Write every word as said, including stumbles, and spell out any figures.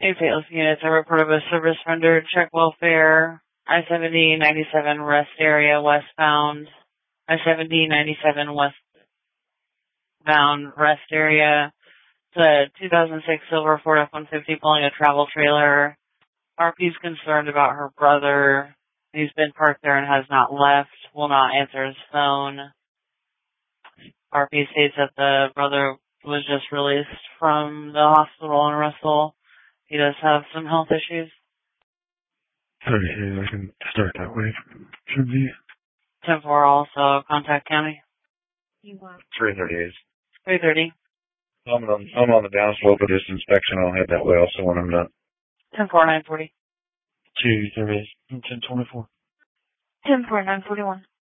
Hey, Fateless units, I report of a service rendered, check welfare, I seventy ninety-seven rest area westbound, I seventy ninety-seven westbound rest area. It's a two thousand six silver Ford F one fifty pulling a travel trailer. R P's concerned about her brother. He's been parked there and has not left, will not answer his phone. R P states that the brother was just released from the hospital in Russell. He does have some health issues. Okay, I can start that way. Should be. ten four also, contact county. three thirty-eight. three thirty. I'm on, I'm on the downslope of this inspection. I'll head that way also when I'm done. ten four nine forty. two thirty-eight. ten twenty-four. ten four nine forty-one.